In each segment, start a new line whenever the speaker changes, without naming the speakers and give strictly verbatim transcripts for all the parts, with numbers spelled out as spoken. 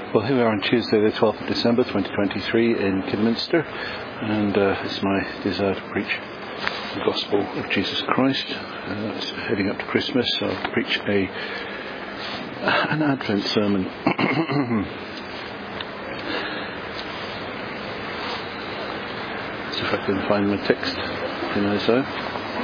Well, here we are on Tuesday the twelfth of December twenty twenty-three in Kidderminster, and uh, it's my desire to preach the Gospel of Jesus Christ. Uh, it's heading up to Christmas, so I'll preach a an Advent sermon. See if I can find my text in Isaiah.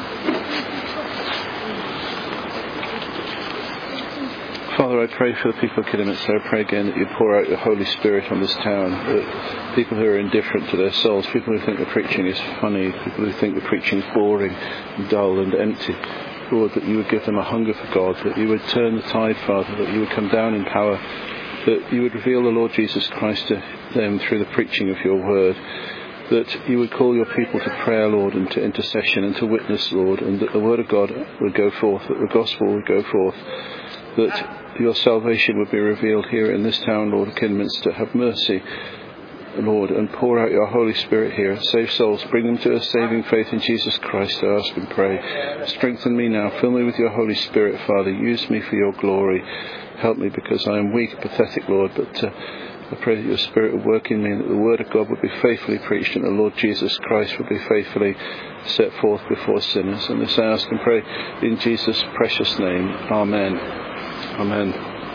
Father, I pray for the people of Kidderminster. I pray again that you pour out your Holy Spirit on this town, that people who are indifferent to their souls, people who think the preaching is funny, people who think the preaching is boring and dull and empty, Lord, that you would give them a hunger for God, that you would turn the tide, Father, that you would come down in power, that you would reveal the Lord Jesus Christ to them through the preaching of your word, that you would call your people to prayer, Lord, and to intercession and to witness, Lord, and that the word of God would go forth, that the gospel would go forth, that your salvation would be revealed here in this town, Lord of Kidderminster. Have mercy, Lord, and pour out your Holy Spirit here. Save souls, bring them to a saving faith in Jesus Christ, I ask and pray. Strengthen me now, fill me with your Holy Spirit, Father. Use me for your glory. Help me, because I am weak and pathetic, Lord, but uh, I pray that your Spirit would work in me, and that the word of God would be faithfully preached, and the Lord Jesus Christ would be faithfully set forth before sinners. And this I ask and pray in Jesus' precious name. Amen. Amen.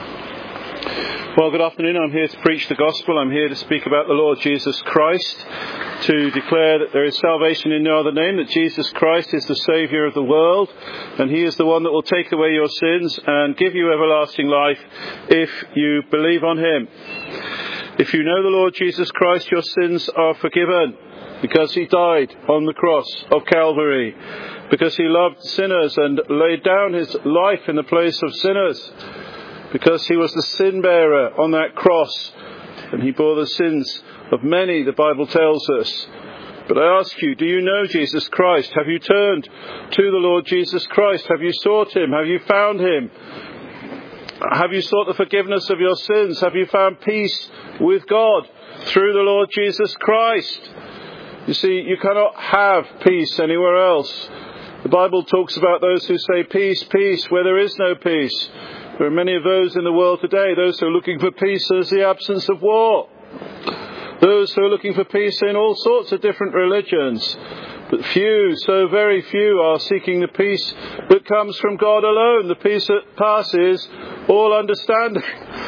Well, good afternoon. I'm here to preach the gospel. I'm here to speak about the Lord Jesus Christ, to declare that there is salvation in no other name, that Jesus Christ is the Saviour of the world, and He is the one that will take away your sins and give you everlasting life if you believe on Him. If you know the Lord Jesus Christ, your sins are forgiven, because He died on the cross of Calvary, because He loved sinners and laid down His life in the place of sinners, because He was the sin bearer on that cross, and He bore the sins of many, the Bible tells us. But I ask you, do you know Jesus Christ? Have you turned to the Lord Jesus Christ? Have you sought Him? Have you found Him? Have you sought the forgiveness of your sins? Have you found peace with God through the Lord Jesus Christ? You see, you cannot have peace anywhere else. The Bible talks about those who say peace, peace, where there is no peace. There are many of those in the world today, those who are looking for peace as the absence of war. Those who are looking for peace in all sorts of different religions. But few, so very few, are seeking the peace that comes from God alone, the peace that passes all understanding.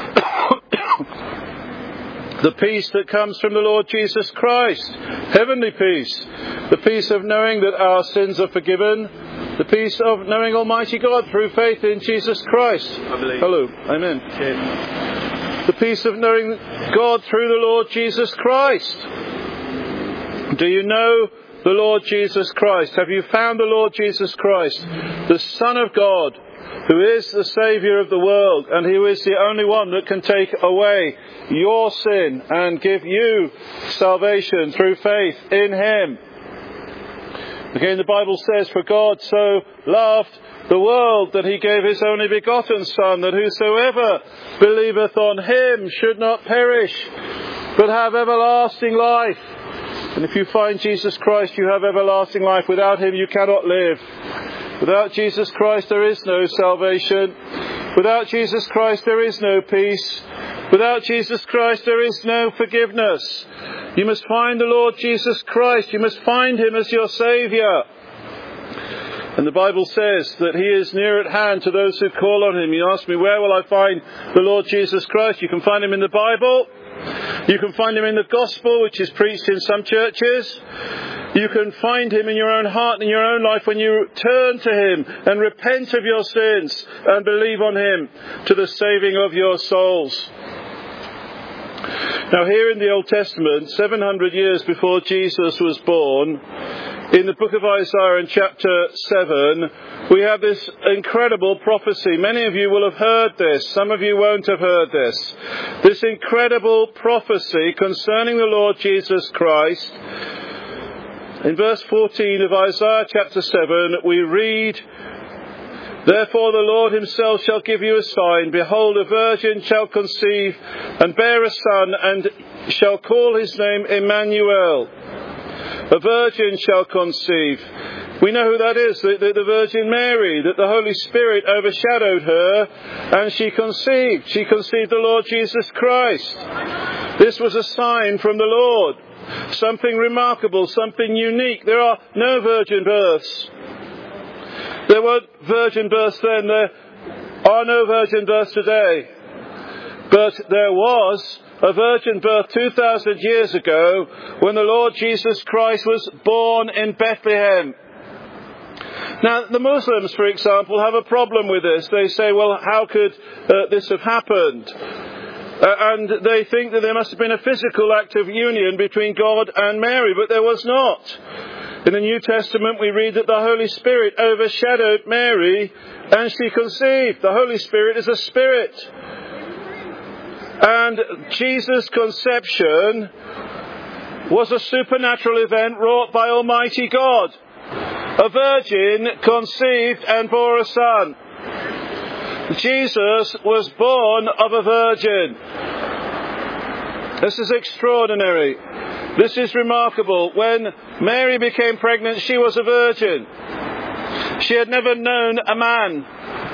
The peace that comes from the Lord Jesus Christ, heavenly peace, the peace of knowing that our sins are forgiven, the peace of knowing Almighty God through faith in Jesus Christ. Hello, amen. Cheers. The peace of knowing God through the Lord Jesus Christ. Do you know the Lord Jesus Christ? Have you found the Lord Jesus Christ, the Son of God, who is the Saviour of the world, and who is the only one that can take away your sin and give you salvation through faith in Him? Again, the Bible says, for God so loved the world that He gave His only begotten Son, that whosoever believeth on Him should not perish, but have everlasting life. And if you find Jesus Christ, you have everlasting life. Without Him, you cannot live. Without Jesus Christ, there is no salvation. Without Jesus Christ, there is no peace. Without Jesus Christ, there is no forgiveness. You must find the Lord Jesus Christ. You must find Him as your Saviour. And the Bible says that He is near at hand to those who call on Him. You ask me, where will I find the Lord Jesus Christ? You can find Him in the Bible. You can find Him in the gospel, which is preached in some churches. You can find Him in your own heart and in your own life when you turn to Him and repent of your sins and believe on Him to the saving of your souls. Now, here in the Old Testament, seven hundred years before Jesus was born, in the book of Isaiah in chapter seven, we have this incredible prophecy. Many of you will have heard this. Some of you won't have heard this. This incredible prophecy concerning the Lord Jesus Christ. In verse fourteen of Isaiah chapter seven, we read, therefore the Lord Himself shall give you a sign. Behold, a virgin shall conceive and bear a son, and shall call his name Emmanuel. A virgin shall conceive. We know who that is, the, the, the Virgin Mary, that the Holy Spirit overshadowed her and she conceived. She conceived the Lord Jesus Christ. This was a sign from the Lord. Something remarkable, something unique. There are no virgin births. There were virgin births then, there are no virgin births today. But there was a virgin birth two thousand years ago when the Lord Jesus Christ was born in Bethlehem. Now, the Muslims, for example, have a problem with this. They say, well, how could uh, this have happened? Uh, and they think that there must have been a physical act of union between God and Mary, but there was not. In the New Testament, we read that the Holy Spirit overshadowed Mary and she conceived. The Holy Spirit is a spirit. And Jesus' conception was a supernatural event wrought by Almighty God. A virgin conceived and bore a son. Jesus was born of a virgin. This is extraordinary. This is remarkable. When Mary became pregnant, she was a virgin. She had never known a man.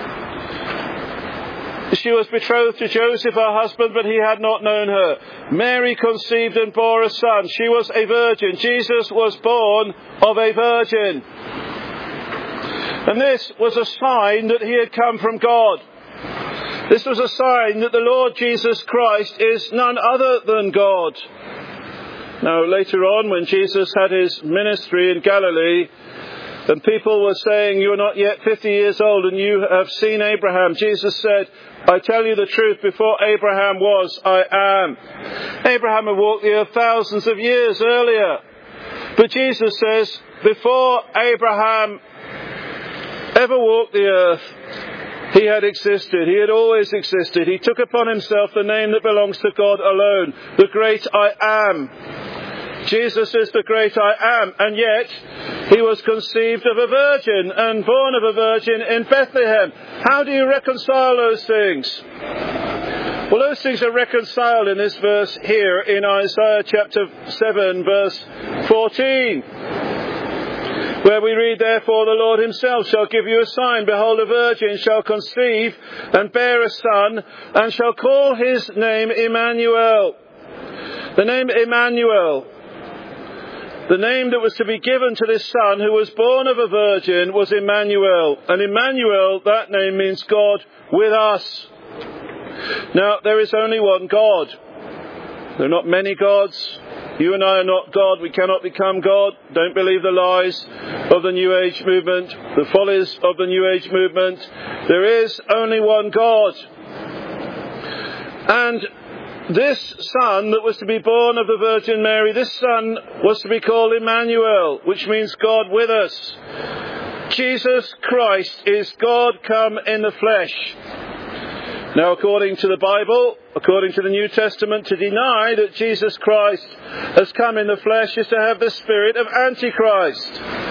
She was betrothed to Joseph, her husband, but he had not known her. Mary conceived and bore a son. She was a virgin. Jesus was born of a virgin. And this was a sign that he had come from God. This was a sign that the Lord Jesus Christ is none other than God. Now, later on, when Jesus had his ministry in Galilee, and people were saying, you are not yet fifty years old and you have seen Abraham, Jesus said, I tell you the truth, before Abraham was, I am. Abraham had walked the earth thousands of years earlier. But Jesus says, before Abraham ever walked the earth, he had existed. He had always existed. He took upon himself the name that belongs to God alone, the great I am. Jesus is the great I am, and yet he was conceived of a virgin and born of a virgin in Bethlehem. How do you reconcile those things? Well, those things are reconciled in this verse here in Isaiah chapter seven, verse fourteen, where we read, therefore the Lord himself shall give you a sign. Behold, a virgin shall conceive and bear a son, and shall call his name Emmanuel. The name Emmanuel, the name that was to be given to this son who was born of a virgin, was Emmanuel. And Emmanuel, that name means God with us. Now, there is only one God. There are not many gods. You and I are not God. We cannot become God. Don't believe the lies of the New Age movement, the follies of the New Age movement. There is only one God. And this son that was to be born of the Virgin Mary, this son was to be called Emmanuel, which means God with us. Jesus Christ is God come in the flesh. Now, according to the Bible, according to the New Testament, to deny that Jesus Christ has come in the flesh is to have the spirit of Antichrist.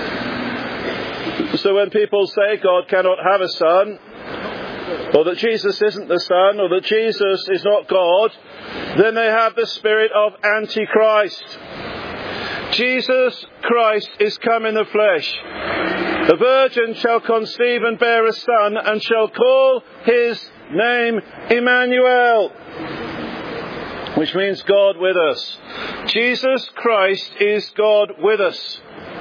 So when people say God cannot have a son, or that Jesus isn't the Son, or that Jesus is not God, then they have the spirit of Antichrist. Jesus Christ is come in the flesh. The virgin shall conceive and bear a son, and shall call his name Emmanuel, which means God with us. Jesus Christ is God with us.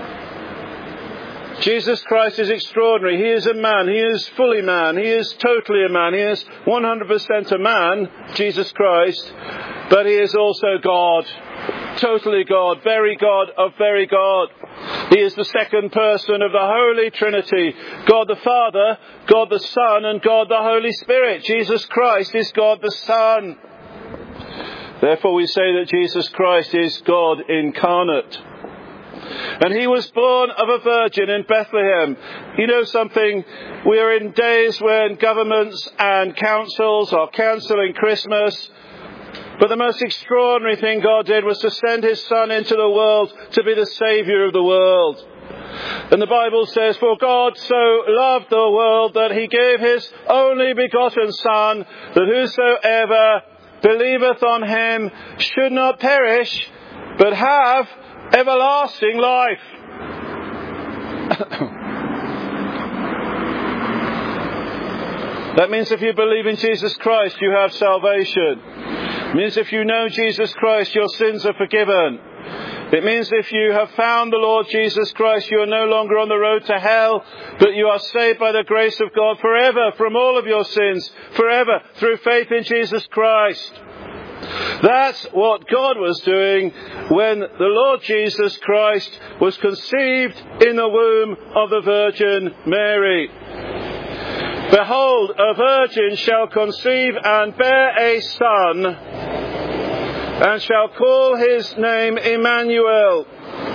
Jesus Christ is extraordinary. He is a man. He is fully man. He is totally a man. He is one hundred percent a man, Jesus Christ, but he is also God. Totally God, very God of very God. He is the second person of the Holy Trinity. God the Father, God the Son, and God the Holy Spirit. Jesus Christ is God the Son. Therefore we say that Jesus Christ is God incarnate. And he was born of a virgin in Bethlehem. You know something? We are in days when governments and councils are cancelling Christmas. But the most extraordinary thing God did was to send his Son into the world to be the Saviour of the world. And the Bible says, for God so loved the world that he gave his only begotten Son, that whosoever believeth on him should not perish, but have everlasting life. That means if you believe in Jesus Christ, you have salvation. It means if you know Jesus Christ, your sins are forgiven. It means if you have found the Lord Jesus Christ, you are no longer on the road to hell, but you are saved by the grace of God forever from all of your sins, forever, through faith in Jesus Christ. That's what God was doing when the Lord Jesus Christ was conceived in the womb of the Virgin Mary. Behold, a virgin shall conceive and bear a son, and shall call his name Emmanuel,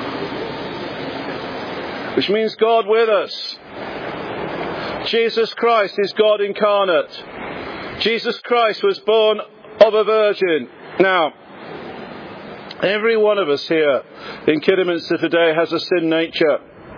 which means God with us. Jesus Christ is God incarnate. Jesus Christ was born of a virgin. Now, every one of us here in Kidderminster today has a sin nature.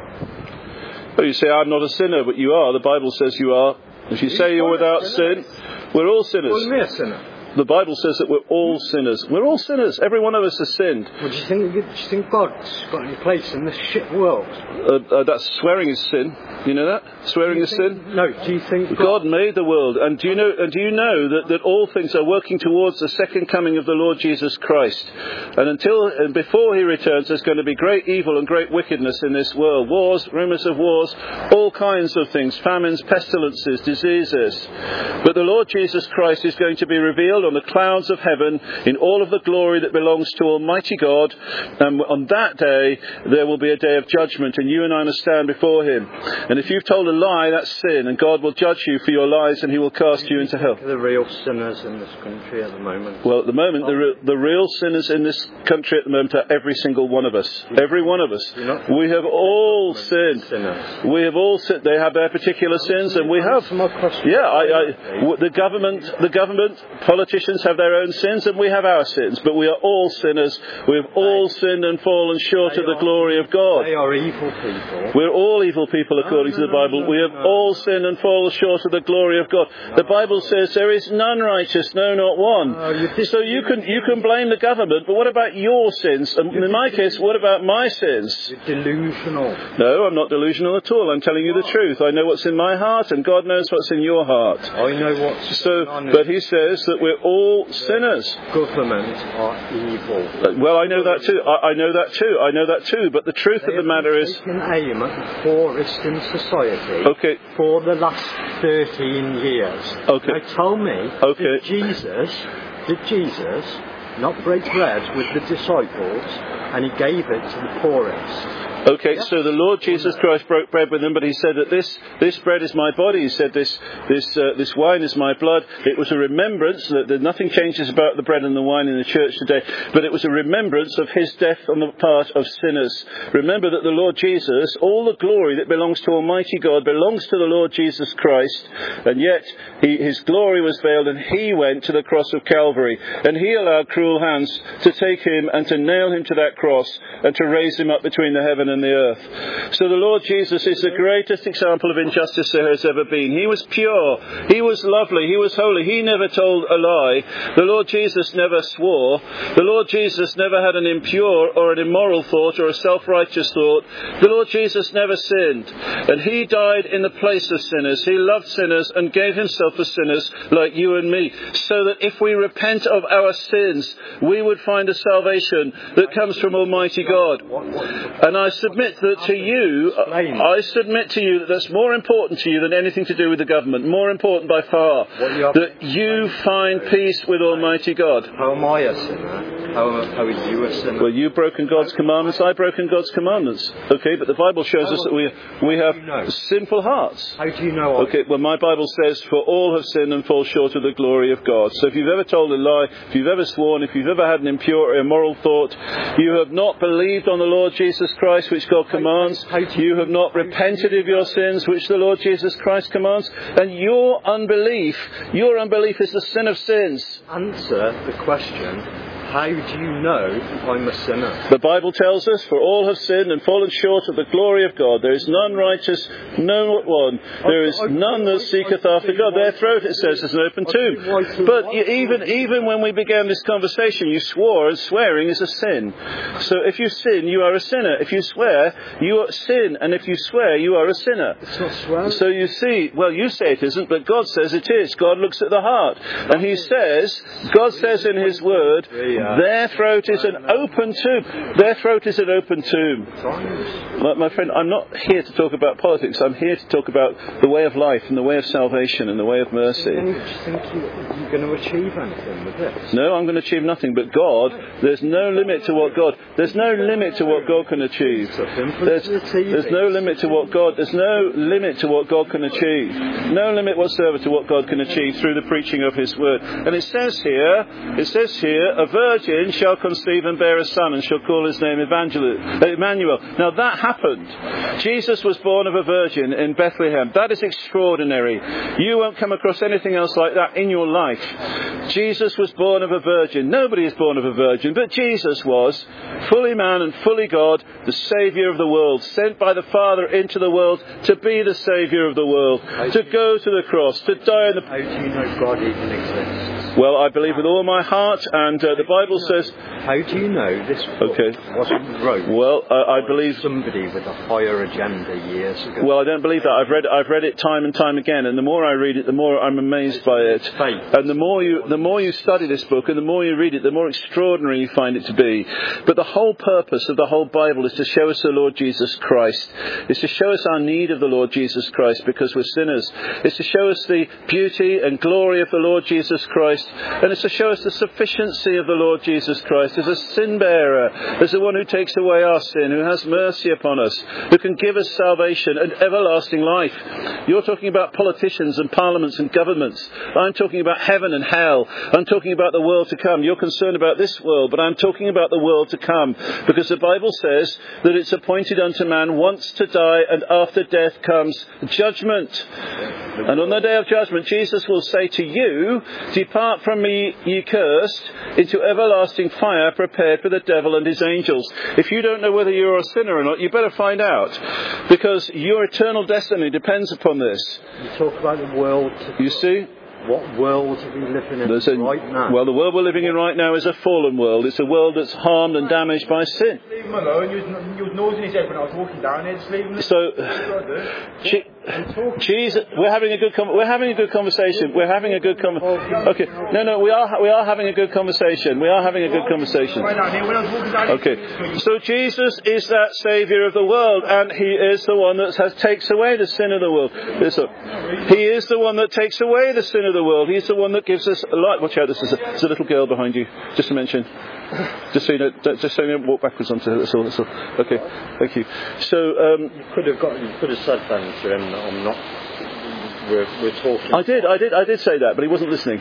Oh, you say, I'm not a sinner, but you are. The Bible says you are. If you say you're without sin, we're all sinners.
Call me a sinner.
The Bible says that we're all sinners. We're all sinners. Every one of us has sinned.
Well, do you think, do you think God's got any place in this shit world?
Uh, uh, that's swearing is sin. You know that? Swearing is
think,
sin?
No, do you think God...
God made the world, and do you know and do you know that, that all things are working towards the second coming of the Lord Jesus Christ? And until and before he returns, there's going to be great evil and great wickedness in this world. Wars, rumours of wars, all kinds of things, famines, pestilences, diseases. But the Lord Jesus Christ is going to be revealed on the clouds of heaven in all of the glory that belongs to Almighty God. And on that day, there will be a day of judgment, and you and I must stand before him. And if you've told a lie, that's sin, and God will judge you for your lies, and he will cast you into hell.
The real sinners in this country at the moment.
Well, at the moment, the, re- the real sinners in this country at the moment are every single one of us. Every one of us. We have all sinned. We have all sinned. They have their particular sins, and we have. Yeah, I, I, the government, the government, politicians have their own sins, and we have our sins. But we are all sinners. We have all sinned and fallen short of the glory of God.
They are evil people.
We're all evil people according to the Bible. We have all sinned and fallen short of the glory of God. The Bible says there is none righteous, no, not one. So you can you can blame the government, but what about your sins? And in my case, what about my sins?
You're delusional.
No, I'm not delusional at all. I'm telling you the truth. I know what's in my heart, and God knows what's in your heart.
I know what's
so, but he says that we're all sinners.
Government are evil.
Well, I know that too. I, I know that too. I know that too. But the truth
they
of the matter is,
taken aim at the poorest in society.
Okay.
For the last thirteen years.
Okay.
Now tell me,
okay.
did Jesus, did Jesus not break bread with the disciples, and he gave it to the poorest?
Okay, so the Lord Jesus Christ broke bread with them, but he said that this this bread is my body. He said this this uh, this wine is my blood. It was a remembrance that, that nothing changes about the bread and the wine in the church today, but it was a remembrance of his death on the part of sinners. Remember that the Lord Jesus, all the glory that belongs to Almighty God belongs to the Lord Jesus Christ, and yet he, his glory was veiled, and he went to the cross of Calvary, and he allowed cruel hands to take him and to nail him to that cross and to raise him up between the heaven and the earth. So the Lord Jesus is the greatest example of injustice there has ever been. He was pure. He was lovely. He was holy. He never told a lie. The Lord Jesus never swore. The Lord Jesus never had an impure or an immoral thought or a self-righteous thought. The Lord Jesus never sinned. And he died in the place of sinners. He loved sinners and gave himself for sinners like you and me, so that if we repent of our sins, we would find a salvation that comes from Almighty God. And I submit that to you, I submit to you that that's more important to you than anything to do with the government. More important by far, that you find peace with Almighty God.
How am I a sinner? How, how are you a sinner?
Well, you've broken God's commandments. I've broken God's commandments. Okay, but the Bible shows us that we we have sinful hearts.
How do you know?
Okay, well, my Bible says, for all have sinned and fall short of the glory of God. So if you've ever told a lie, if you've ever sworn, if you've ever had an impure or immoral thought, you have not believed on the Lord Jesus Christ, which God commands. You have not repented of your sins, which the Lord Jesus Christ commands. And your unbelief, your unbelief is the sin of sins.
Answer the question, how do you know I'm a sinner?
The Bible tells us, for all have sinned and fallen short of the glory of God. There is none righteous, no not one. There is none that seeketh after God. Their throat, it says, is an open tomb. But even even when we began this conversation, you swore, and swearing is a sin. So if you sin, you are a sinner. If you swear, you are sin. And if you swear, you are a sinner.
It's not swearing.
So you see, well, you say it isn't, but God says it is. God looks at the heart. And He says, God says in His Word, their throat is an open tomb. Their throat is an open tomb. My, my friend, I'm not here to talk about politics. I'm here to talk about the way of life and the way of salvation and the way of mercy.
Do you think you're going to achieve anything with this?
No, I'm going to achieve nothing. But God, there's no limit to what God, there's no limit to what God can achieve. There's, there's no limit to what God, there's no limit to what God can achieve. No limit whatsoever to what God can achieve through the preaching of His Word. And it says here, it says here, a virgin shall conceive and bear a son and shall call his name Emmanuel. Now that happened. Jesus was born of a virgin in Bethlehem. That is extraordinary. You won't come across anything else like that in your life. Jesus was born of a virgin. Nobody is born of a virgin, but Jesus was fully man and fully God, the Saviour of the world, sent by the Father into the world to be the Saviour of the world, to go to the cross, to die on the...
How do you know God even exists?
Well, I believe with all my heart, and uh, the Bible says...
How do you know this book
okay.
wasn't wrote
well, uh, I believe
somebody with a higher agenda years ago?
Well, I don't believe that. I've read I've read it time and time again, and the more I read it, the more I'm amazed by it.
Faith.
And the more you the more you study this book, and the more you read it, the more extraordinary you find it to be. But the whole purpose of the whole Bible is to show us the Lord Jesus Christ. It's to show us our need of the Lord Jesus Christ because we're sinners. It's to show us the beauty and glory of the Lord Jesus Christ, and it's to show us the sufficiency of the Lord Jesus Christ as a sin bearer, as the one who takes away our sin, who has mercy upon us, who can give us salvation and everlasting life. You're talking about politicians and parliaments and governments. I'm talking about heaven and hell. I'm talking about the world to come. You're concerned about this world, but I'm talking about the world to come, because the Bible says that it's appointed unto man once to die, and after death comes judgment. And on the day of judgment, Jesus will say to you, depart from me, ye cursed, into everlasting fire prepared for the devil and his angels. If you don't know whether you're a sinner or not, you better find out, because your eternal destiny depends upon this.
You talk about the world.
You see?
What world are we living in
a,
right now?
Well, the world we're living in right now is a fallen world. It's a world that's harmed and damaged by sin.
Leave him alone. You was nosing his head when I was walking down here. Just leave him.
So, G- Jesus, we're having a good com- we're having a good conversation. We're having a good com- Okay, no, no, we are we are having a good conversation. We are having a good conversation. Okay, so Jesus is that Saviour of the world, and He is the one that has takes away the sin of the world. Listen, He is the one that takes away the sin of the world. He's the one that gives us light. Watch out! This is a, there's a little girl behind you. Just to mention, just so you know, just so you don't walk backwards onto it. That's all. That's all. Okay, thank you. So um,
you could have got, you could have said then to him that I'm not. We're, we're talking.
I did, I did, I did say that, but he wasn't listening.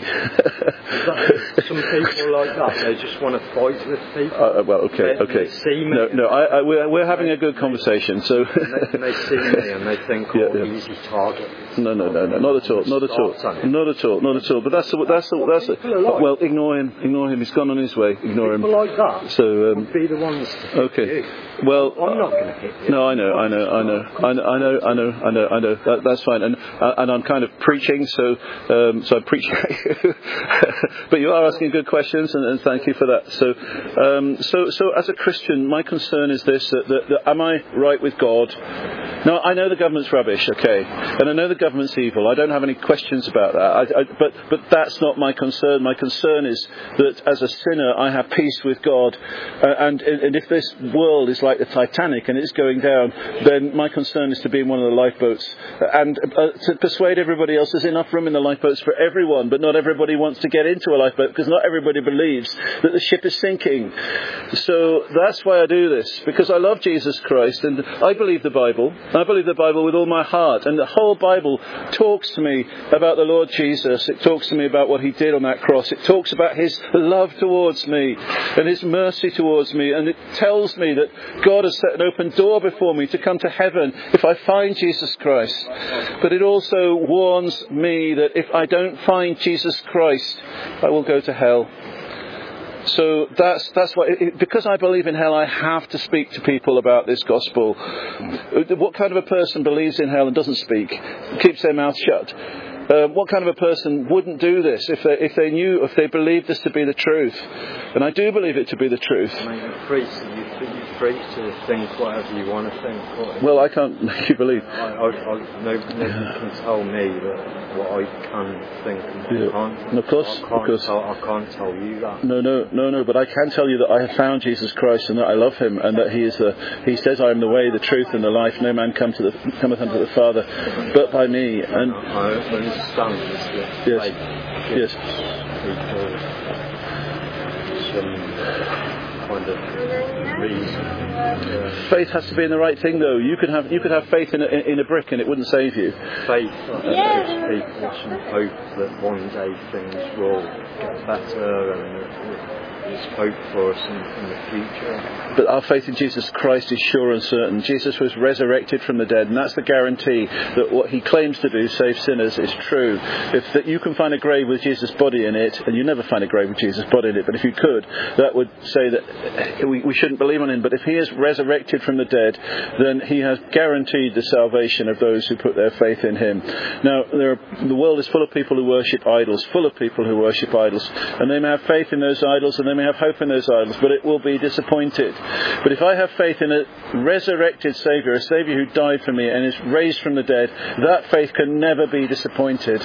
Some people like that, they just want to fight with people.
Uh, well, okay,
they,
okay.
They see me
no, no, I, I, we're, we're having a good conversation. So
and they, they see me and they think, oh,
yeah, yeah.
easy target.
No, no, no, no, not at all, not at all, not at all, not at all. But that's the, that's the, that's the, well, ignore him, ignore him. He's gone on his way. Ignore him.
People like that.
So um,
would be the ones. To
okay.
you.
Well,
I'm not going to hit you.
No, I know, I know, I know, I know, I know, I know, I know, I know. That, that's fine, and uh, and I'm kind of preaching, so um, so I preach. But you are asking good questions, and, and thank you for that. So, um, so, so as a Christian, my concern is this: that, that, that am I right with God? Now, I know the government's rubbish, okay, and I know the government's evil. I don't have any questions about that. I, I, but but that's not my concern. My concern is that as a sinner, I have peace with God, uh, and and if this world is like the Titanic and it's going down, then my concern is to be in one of the lifeboats and uh, to persuade everybody else there's enough room in the lifeboats for everyone, but not everybody wants to get into a lifeboat because not everybody believes that the ship is sinking. So that's why I do this, because I love Jesus Christ and I believe the Bible. I believe the Bible with all my heart, and the whole Bible talks to me about the Lord Jesus. It talks to me about what He did on that cross. It talks about His love towards me and His mercy towards me, and it tells me that God has set an open door before me to come to heaven if I find Jesus Christ. But it also warns me that if I don't find Jesus Christ, I will go to hell. So that's that's why, it, because I believe in hell, I have to speak to people about this gospel. What kind of a person believes in hell and doesn't speak, keeps their mouth shut? Uh, what kind of a person wouldn't do this if they if they knew, if they believed this to be the truth? And I do believe it to be the truth.
I mean, you're free to, you're free to think whatever you want to think. What,
well, I can't make you believe.
I, I, I, no, nobody can tell me that what I can think and what
yeah.
I can't think.
And of course,
I can't,
of course.
Tell, I can't tell you that.
No, no, no, no. But I can tell you that I have found Jesus Christ and that I love Him, and that He is the. He says, "I am the way, the truth, and the life. No man come to the cometh unto the Father, but by me." And
I understand this. That
yes,
like,
yes.
People some kind of reason. Yeah.
Faith has to be in the right thing, though. You could have you could have faith in a, in a brick, and it wouldn't save you.
Faith uh, gives people some hope that one day things will get better, and there's hope for us in, in the future.
But our faith in Jesus Christ is sure and certain. Jesus was resurrected from the dead, and that's the guarantee that what He claims to do, save sinners, is true. If that you can find a grave with Jesus' body in it, and you never find a grave with Jesus' body in it, but if you could, that would say that we, we shouldn't believe on Him. But if He is resurrected from the dead, then He has guaranteed the salvation of those who put their faith in Him. Now, there are, the world is full of people who worship idols, full of people who worship idols, and they may have faith in those idols, and they may have hope in those idols, but it will be disappointed. But if I have faith in a resurrected Saviour, a Saviour who died for me and is raised from the dead, that faith can never be disappointed.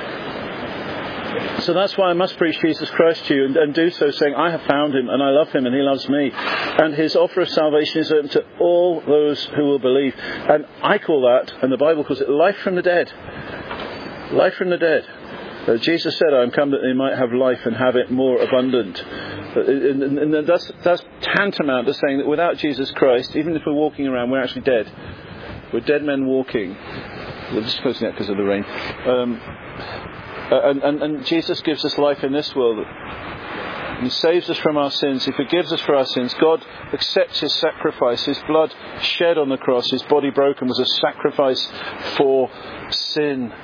So that's why I must preach Jesus Christ to you, and, and do so saying, I have found Him and I love Him and He loves me. And His offer of salvation is open to all those who will believe. And I call that, and the Bible calls it, life from the dead. Life from the dead. Uh, Jesus said, I am come that they might have life and have it more abundant. Uh, and, and, and that's, that's tantamount to saying that without Jesus Christ, even if we're walking around, we're actually dead. We're dead men walking. We're just closing out because of the rain. Um, and, and, and Jesus gives us life in this world. He saves us from our sins. He forgives us for our sins. God accepts His sacrifice. His blood shed on the cross, His body broken, was a sacrifice for sin.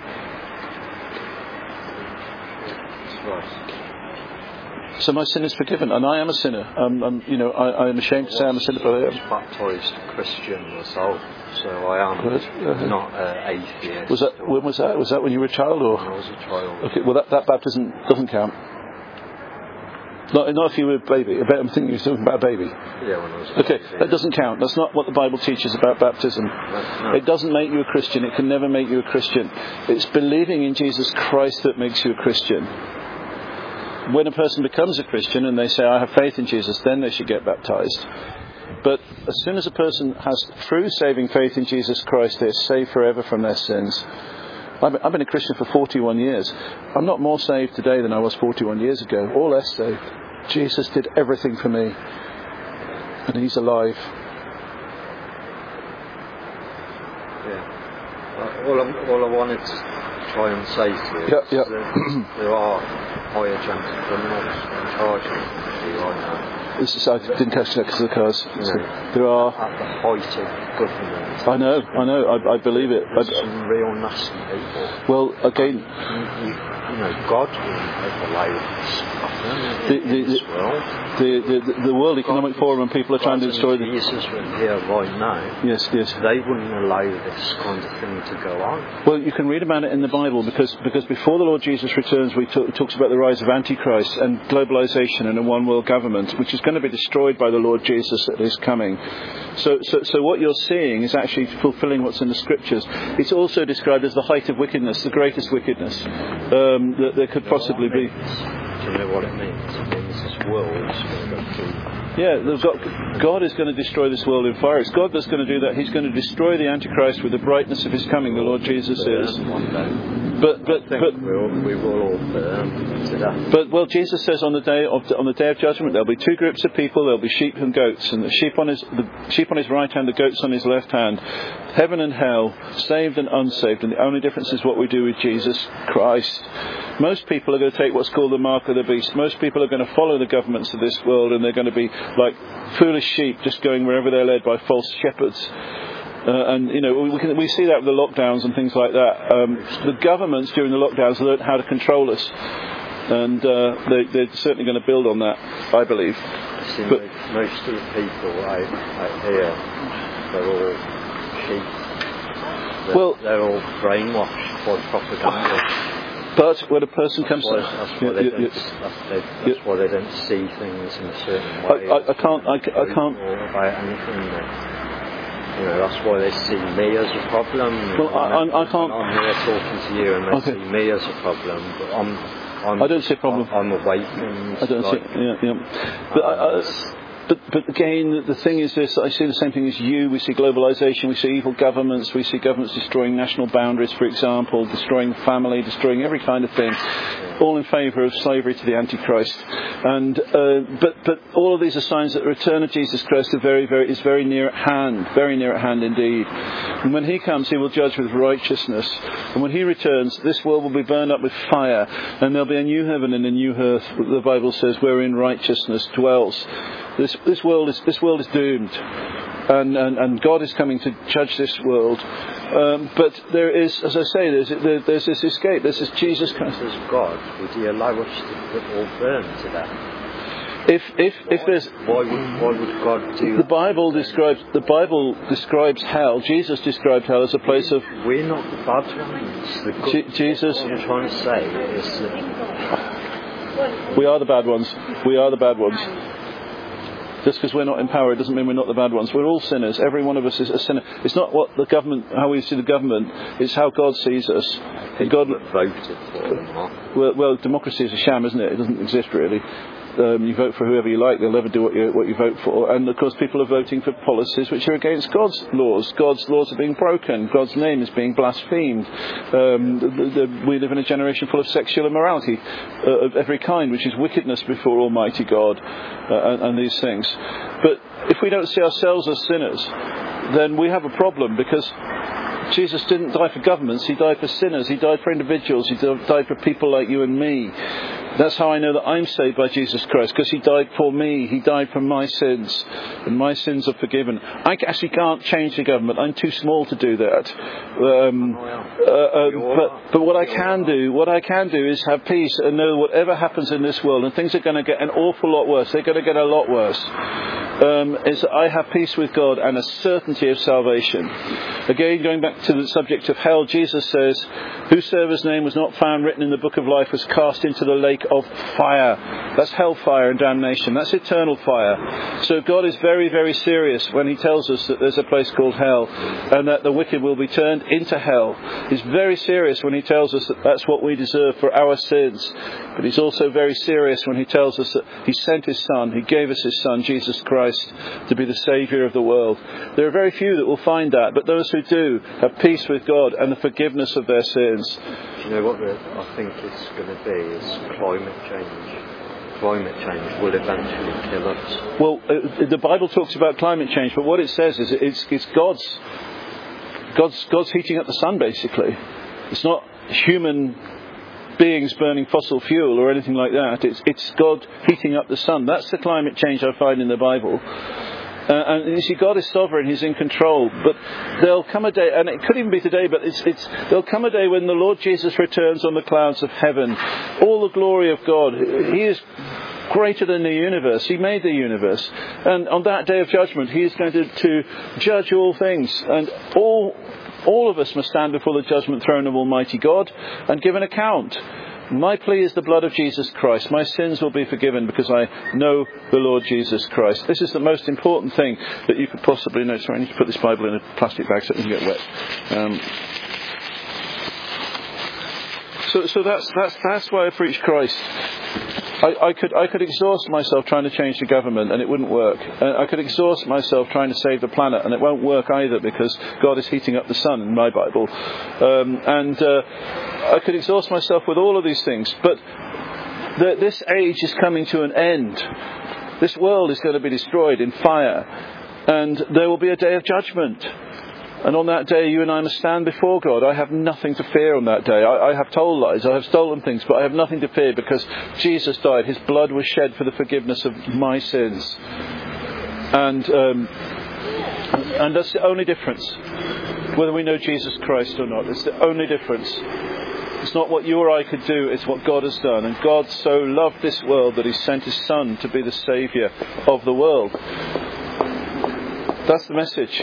So my sin is forgiven, and I am a sinner. Um, I'm, you know, I, I am ashamed to say I'm a sinner, but I am.
I was baptised Christian myself, so I am uh, not an atheist.
Was that when was that? Was that when you were a child, or?
When I was a child.
Okay, well that, that baptism doesn't count. Not, not if you were a baby. I'm thinking you're talking about a baby.
Yeah, when I was a
Okay,
baby.
that doesn't count. That's not what the Bible teaches about baptism.
No, no.
It doesn't make you a Christian. It can never make you a Christian. It's believing in Jesus Christ that makes you a Christian. When a person becomes a Christian and they say, I have faith in Jesus, then they should get baptised. But as soon as a person has true saving faith in Jesus Christ, they're saved forever from their sins. I've been a Christian for forty-one years. I'm not more saved today than I was forty-one years ago, or less saved. Jesus did everything for me, and He's alive.
Yeah. All I, all I wanted to try and say to you
yep,
is
yep.
that there are higher chances of criminals in charge of you right now.
This is, I didn't catch that because of the cars.
You
So
know,
there are.
at the height of government.
I know, I know, I, I believe it.
There's
I,
some real nasty people.
well, again,
You, you, you know, God wouldn't allow this to happen
the,
in
the,
this
the,
world.
the, the, the World Economic
God,
Forum and people are trying
God
to destroy
and
the.
Jesus were here right now.
Yes, yes.
They wouldn't allow this kind of thing to go on.
Well, you can read about it in the Bible because because before the Lord Jesus returns, we talk, it talks about the rise of Antichrist and globalization and a one world government, which is going to be destroyed by the Lord Jesus at His coming. So, so, so what you're seeing is actually fulfilling what's in the Scriptures. It's also described as the height of wickedness, the greatest wickedness um, that there could possibly be.
Do you know what it means? It means this world is going to go through.
Yeah, God, God is going to destroy this world in fire. It's God that's going to do that. He's going to destroy the Antichrist with the brightness of His coming. The Lord Jesus is. But but but
we will all burn to death.
But well, Jesus says on the day of on the day of judgment there'll be two groups of people. There'll be sheep and goats, and the sheep on his the sheep on his right hand, the goats on his left hand. Heaven and hell, saved and unsaved, and the only difference is what we do with Jesus Christ. Most people are going to take what's called the mark of the beast. Most people are going to follow the governments of this world, and they're going to be like foolish sheep, just going wherever they're led by false shepherds. Uh, and, you know, we, can, we see that with the lockdowns and things like that. Um, the governments during the lockdowns learned how to control us. and uh, they, they're certainly going to build on that, I believe.
I see
but,
most of the people out, out here, they're all sheep. They're,
well,
they're all brainwashed by propaganda.
But when a person comes,
that's why, that's why,
yeah,
they,
yeah,
don't,
yeah.
that's, they, that's why they don't see things in a certain way.
I, I, I can't. I, I can't.
Or about anything. That, you know, that's why they see me as a problem.
Well, I, I, I can't.
I'm here talking to you, and they
okay.
see me as a problem. But I'm. I'm
I don't see a problem.
I'm, I'm awakened.
I don't
like,
see. Yeah, yeah. But. I, I, But, but again, the thing is this, I see the same thing as you. We see globalisation, we see evil governments, we see governments destroying national boundaries, for example, destroying family, destroying every kind of thing, all in favour of slavery to the Antichrist. And uh, but but all of these are signs that the return of Jesus Christ are very, very, is very near at hand, very near at hand indeed. And when he comes, he will judge with righteousness. And when he returns, this world will be burned up with fire, and there'll be a new heaven and a new earth, the Bible says, wherein righteousness dwells. This this world is this world is doomed, and, and, and God is coming to judge this world. Um, but there is, as I say, there's there, there's this escape. There's this Jesus Christ.
As God, would He allow us to all burn to death?
If if if there's
why would why would God do
the Bible describes the Bible describes hell. Jesus described hell as a place of.
We're not the bad ones. The good,
Je- Jesus.
What I'm trying to say is that
we are the bad ones. We are the bad ones. Just because we're not in power, it doesn't mean we're not the bad ones. We're all sinners. Every one of us is a sinner. It's not what the government, how we see the government. It's how God sees us.
people
God
voted for them.
Well, well, democracy is a sham, isn't it? It doesn't exist really. Um, you vote for whoever you like. They'll never do what you what you vote for. And of course, people are voting for policies which are against God's laws. God's laws are being broken. God's name is being blasphemed. Um, the, the, we live in a generation full of sexual immorality uh, of every kind, which is wickedness before Almighty God, uh, and, and these things. But if we don't see ourselves as sinners, then we have a problem, because Jesus didn't die for governments. He died for sinners. He died for individuals. He died for people like you and me. That's how I know that I'm saved by Jesus Christ, because He died for me. He died for my sins, and my sins are forgiven. I actually can't change the government. I'm too small to do that. Um, uh, uh, but but what I can do, what I can do, is have peace and know whatever happens in this world, and things are going to get an awful lot worse. They're going to get a lot worse. Um, is that I have peace with God and a certainty of salvation. Again, going back to the subject of hell, Jesus says, "Whosoever's name was not found written in the book of life was cast into the lake of fire." That's hellfire and damnation. That's eternal fire. So God is very, very serious when He tells us that there's a place called hell, and that the wicked will be turned into hell. He's very serious when He tells us that that's what we deserve for our sins. But He's also very serious when He tells us that He sent His Son, He gave us His Son, Jesus Christ, to be the Saviour of the world. There are very few that will find that, but those who do have peace with God and the forgiveness of their sins.
Do you know what the, I think it's going to be is climate change. Climate change will eventually kill us.
Well, uh, the Bible talks about climate change, but what it says is it's, it's God's, God's, God's heating up the sun, basically. It's not human beings burning fossil fuel or anything like that. It's, it's God heating up the sun. That's the climate change I find in the Bible. Uh, and you see, God is sovereign, He's in control. But there'll come a day, and it could even be today, but it's, it's, there'll come a day when the Lord Jesus returns on the clouds of heaven. All the glory of God. He is greater than the universe. He made the universe. And on that day of judgment, He is going to, to judge all things. And all all of us must stand before the judgment throne of Almighty God and give an account. My plea is the blood of Jesus Christ. My sins will be forgiven because I know the Lord Jesus Christ. This is the most important thing that you could possibly know. Sorry, I need to put this Bible in a plastic bag so it doesn't get wet. Um, so, so that's that's that's why I preach Christ. I, I could I could exhaust myself trying to change the government and it wouldn't work. Uh, I could exhaust myself trying to save the planet and it won't work either, because God is heating up the sun in my Bible. Um, and uh, I could exhaust myself with all of these things, but the, this age is coming to an end. This world is going to be destroyed in fire, and there will be a day of judgment. And on that day, you and I must stand before God. I have nothing to fear on that day. I, I have told lies, I have stolen things, but I have nothing to fear because Jesus died. His blood was shed for the forgiveness of my sins. And um, and that's the only difference, whether we know Jesus Christ or not. It's the only difference. It's not what you or I could do, it's what God has done. And God so loved this world that he sent his Son to be the Saviour of the world. That's the message.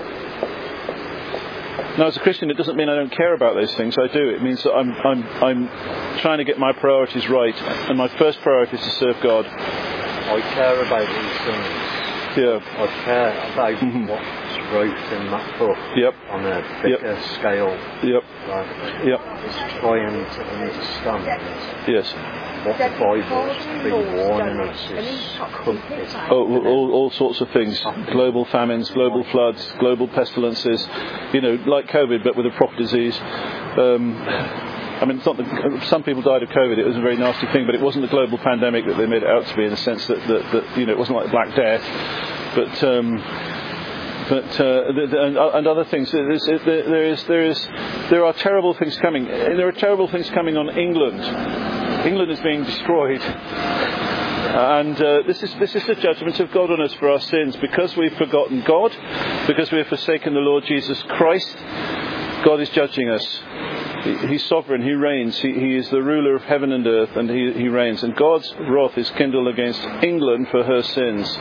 Now, as a Christian, it doesn't mean I don't care about those things. I do. It means that I'm, I'm, I'm trying to get my priorities right. And my first priority is to serve God.
I care about these things.
Yeah.
I care about mm-hmm. what's wrote in that book
yep.
on a bigger
yep.
scale.
Yep.
Like,
yep.
It's trying to understand
yes.
what the Bible has been warning us is.
Oh, all, all sorts of things. Global famines, global floods, global pestilences. You know, like COVID, but with a proper disease. Um, I mean, it's not the, some people died of COVID. It was a very nasty thing, but it wasn't the global pandemic that they made it out to be, in the sense that, that, that you know, it wasn't like Black Death, but um, but uh, the, the, and, and other things. There is, there is there is there are terrible things coming. There are terrible things coming on England. England is being destroyed, and uh, this is this is the judgment of God on us for our sins, because we've forgotten God, because we have forsaken the Lord Jesus Christ. God is judging us. He's sovereign, he reigns, he, he is the ruler of heaven and earth, and he, he reigns. And God's wrath is kindled against England for her sins.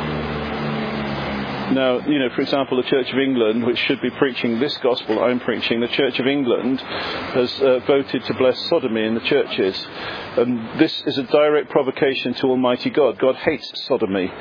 Now, you know, for example, the Church of England, which should be preaching this gospel I'm preaching, the Church of England has uh, voted to bless sodomy in the churches. And this is a direct provocation to Almighty God. God hates sodomy.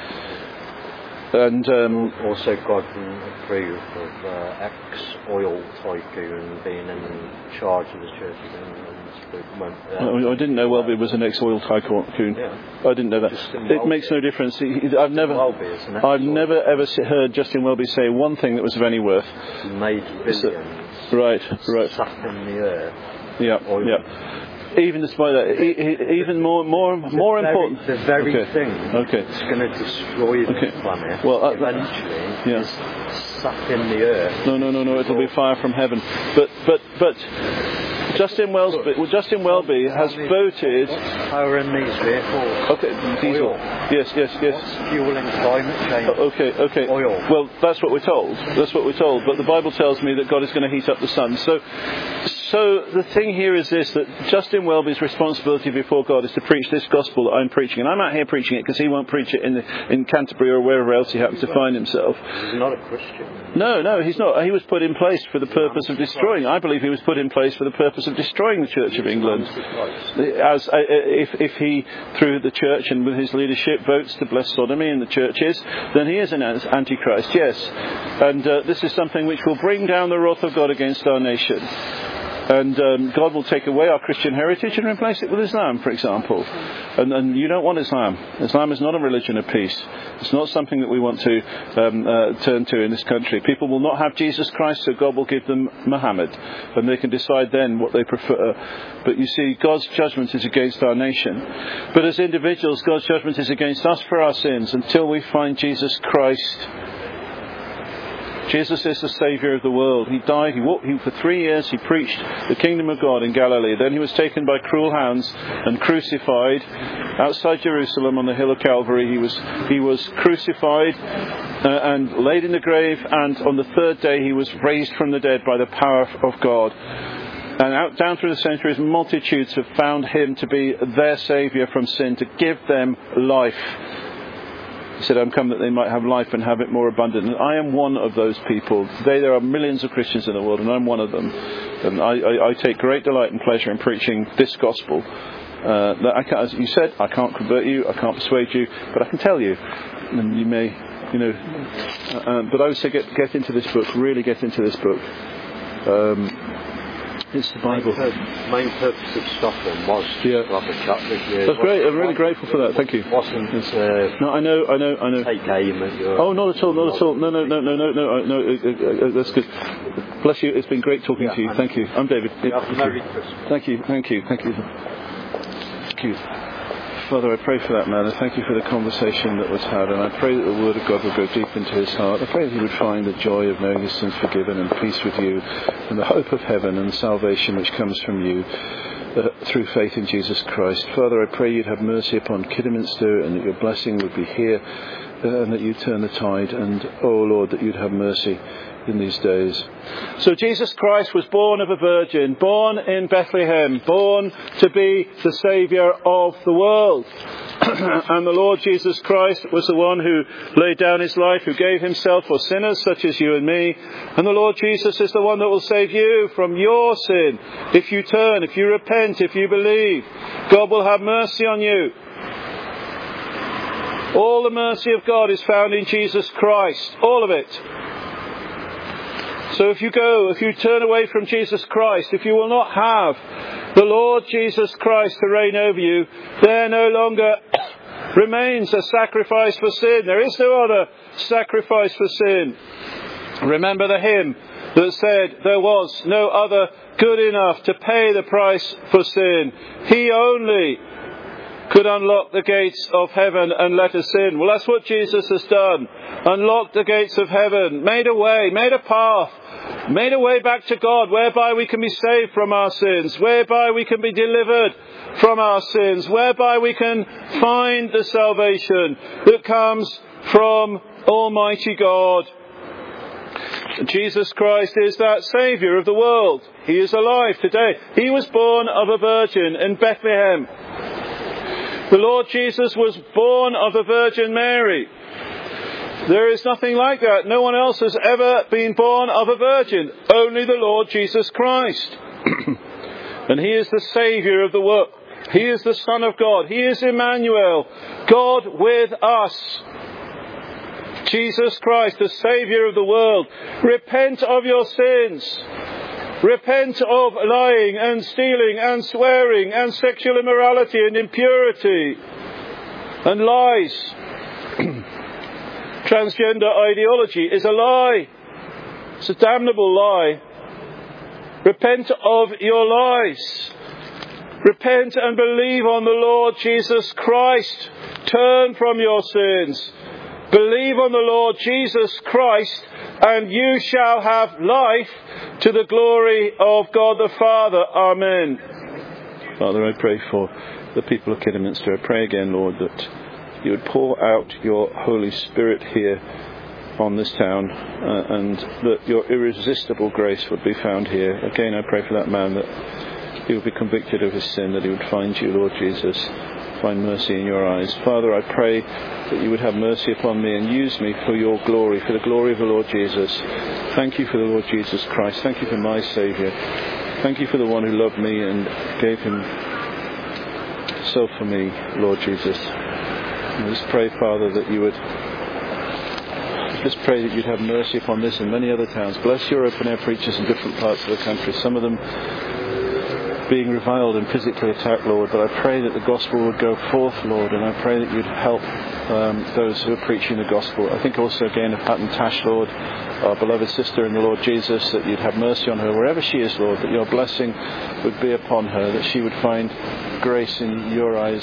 And um,
also, God didn't approve of uh, ex-oil tycoon being in charge of the Church of England. Went, uh,
I didn't know Welby was an ex-oil tycoon.
Yeah.
I didn't know that. It makes no difference. I've never, I've never ever heard Justin Welby say one thing that was of any worth.
He made billions.
So, right, right.
Sat in the earth.
Yeah,
oil.
yeah. Even despite that, even more, more, more
the
important.
Very, the very
okay.
thing
okay.
that's going to destroy the
okay.
planet
well, uh,
eventually
yeah.
is sat in the earth.
No, no, no, no. It'll be fire from heaven. But, but, but. Justin Welby, well, Justin Welby has voted.
Power in these vehicles.
Okay, diesel.
Oil.
Yes, yes, yes.
What's fueling climate change?
Okay, okay.
Oil.
Well, that's what we're told. That's what we're told. But the Bible tells me that God is going to heat up the sun. So, so the thing here is this: that Justin Welby's responsibility before God is to preach this gospel that I'm preaching, and I'm out here preaching it because he won't preach it in the, in Canterbury or wherever else he happens to find himself.
He's not a Christian.
No, no, he's not. He was put in place for the purpose of destroying. I believe he was put in place for the purpose of destroying the Church of England. As uh, if if he, through the church and with his leadership, votes to bless sodomy in the churches, then he is an antichrist. Yes, and uh, this is something which will bring down the wrath of God against our nation. And um, God will take away our Christian heritage and replace it with Islam, for example. And, and you don't want Islam. Islam is not a religion of peace. It's not something that we want to um, uh, turn to in this country. People will not have Jesus Christ, so God will give them Muhammad. And they can decide then what they prefer. But you see, God's judgment is against our nation. But as individuals, God's judgment is against us for our sins until we find Jesus Christ. Jesus is the Saviour of the world. He died, he walked, he, for three years he preached the kingdom of God in Galilee. Then he was taken by cruel hands and crucified outside Jerusalem on the hill of Calvary. He was he was crucified uh, and laid in the grave, and on the third day he was raised from the dead by the power of God. And out down through the centuries, multitudes have found him to be their Saviour from sin, to give them life. He said, I'm come that they might have life and have it more abundant. And I am one of those people. Today there are millions of Christians in the world, and I'm one of them. And I, I, I take great delight and pleasure in preaching this gospel. Uh, that I can't, as you said, I can't convert you, I can't persuade you, but I can tell you. And you may, you know, uh, but I would say get, get into this book, really get into this book. Um, It's the Bible.
The main purpose of stopping was
yeah.
to have a chat with you.
That's great. I'm really grateful for that. Thank you.
Wasn't
yes.
uh,
no, I know, I know, I know.
Take aim at your.
Oh, not at all, not at all. No, no, no, no, no, no. no uh, uh, uh, that's good. Bless you. It's been great talking
yeah,
to you. Thank you. I'm David.
Have a Merry Christmas.
Thank you. Thank you. Thank you. Thank you. Father, I pray for that man, and thank you for the conversation that was had, and I pray that the Word of God will go deep into his heart. I pray that he would find the joy of knowing his sins forgiven and peace with you, and the hope of heaven and salvation which comes from you uh, through faith in Jesus Christ. Father, I pray you'd have mercy upon Kidderminster, and that your blessing would be here uh, and that you turn the tide, and, oh Lord, that you'd have mercy in these days. So Jesus Christ was born of a virgin, born in Bethlehem, born to be the Saviour of the world. And the Lord Jesus Christ was the one who laid down his life, who gave himself for sinners such as you and me. And the Lord Jesus is the one that will save you from your sin. If you turn, if you repent, if you believe, God will have mercy on you. All the mercy of God is found in Jesus Christ. All of it. So if you go, if you turn away from Jesus Christ, if you will not have the Lord Jesus Christ to reign over you, there no longer remains a sacrifice for sin. There is no other sacrifice for sin. Remember the hymn that said there was no other good enough to pay the price for sin. He only could unlock the gates of heaven and let us in. Well, that's what Jesus has done. Unlocked the gates of heaven, made a way, made a path, made a way back to God, whereby we can be saved from our sins, whereby we can be delivered from our sins, whereby we can find the salvation that comes from Almighty God. Jesus Christ is that Saviour of the world. He is alive today. He was born of a virgin in Bethlehem. The Lord Jesus was born of the Virgin Mary. There is nothing like that. No one else has ever been born of a virgin. Only the Lord Jesus Christ. And He is the Saviour of the world. He is the Son of God. He is Emmanuel, God with us. Jesus Christ, the Saviour of the world. Repent of your sins. Repent of lying and stealing and swearing and sexual immorality and impurity and lies. Transgender ideology is a lie. It's a damnable lie. Repent of your lies. Repent and believe on the Lord Jesus Christ. Turn from your sins. Believe on the Lord Jesus Christ, and you shall have life to the glory of God the Father. Amen. Father, I pray for the people of Kidderminster. I pray again, Lord, that you would pour out your Holy Spirit here on this town, uh, and that your irresistible grace would be found here. Again, I pray for that man, that he would be convicted of his sin, that he would find you, Lord Jesus, find mercy in your eyes. Father, I pray that you would have mercy upon me and use me for your glory, for the glory of the Lord Jesus. Thank you for the Lord Jesus Christ. Thank you for my Saviour. Thank you for the one who loved me and gave himself for me, Lord Jesus. And I just pray, Father, that you would just pray that you'd have mercy upon this and many other towns. Bless your open-air preachers in different parts of the country, some of them being reviled and physically attacked, Lord. But I pray that the gospel would go forth, Lord, and I pray that you'd help um, those who are preaching the gospel. I think also again of Pat and Tash, Lord, our beloved sister in the Lord Jesus, that you'd have mercy on her wherever she is, Lord, that your blessing would be upon her, that she would find grace in your eyes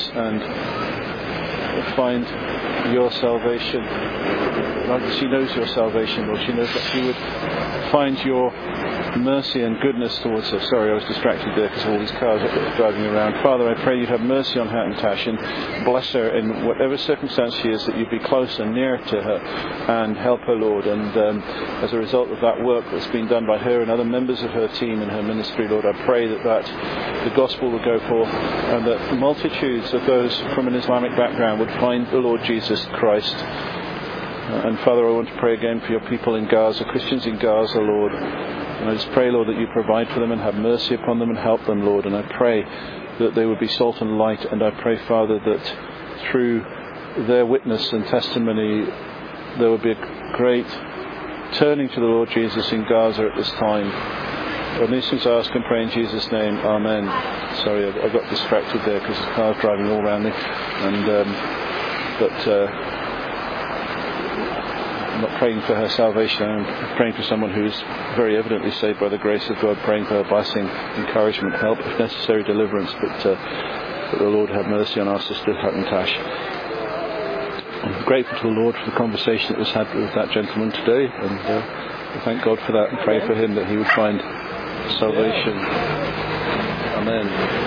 and find your salvation. Like she knows your salvation, Lord. She knows that she would find your mercy and goodness towards her. Sorry, I was distracted there because of all these cars driving around. Father, I pray you'd have mercy on Hat and Tash and bless her in whatever circumstance she is, that you'd be close and near to her and help her, Lord. And um, as a result of that work that's been done by her and other members of her team and her ministry, Lord, I pray that, that the gospel will go forth and that multitudes of those from an Islamic background would find the Lord Jesus Christ. Uh, and Father, I want to pray again for your people in Gaza, Christians in Gaza, Lord. And I just pray, Lord, that you provide for them and have mercy upon them and help them, Lord. And I pray that they would be salt and light. And I pray, Father, that through their witness and testimony, there would be a great turning to the Lord Jesus in Gaza at this time. And these things I ask and pray in Jesus' name. Amen. Sorry, I, I got distracted there because the car's driving all around me. And um, but. Uh, I'm not praying for her salvation. I'm praying for someone who is very evidently saved by the grace of God, praying for her blessing, encouragement, help, if necessary, deliverance. But uh, that the Lord have mercy on our sister Hat and Tash. I'm grateful to the Lord for the conversation that was had with that gentleman today, and uh, I thank God for that and pray for him that he would find salvation. Amen.